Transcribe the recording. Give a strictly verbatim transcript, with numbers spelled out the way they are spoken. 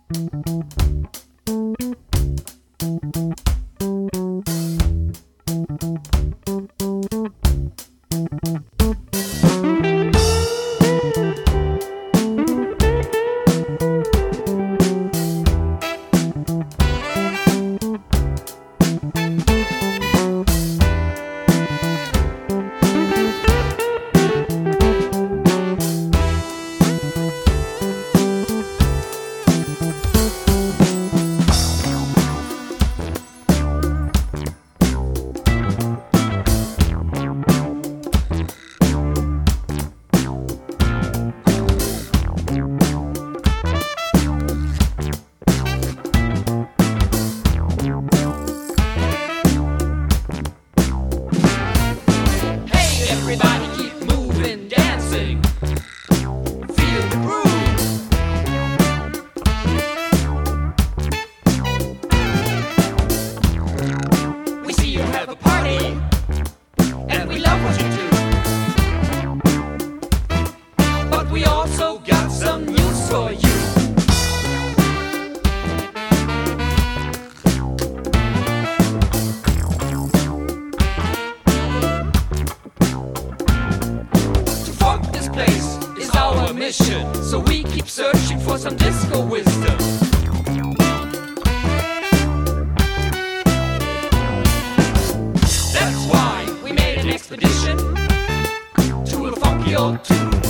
Everybody keep moving, dancing. Feel the groove. We see you have a party, and we love what you do. But we also got some news for you. Place is our mission, so we keep searching for some disco wisdom. That's why we made an expedition to a funky old tune.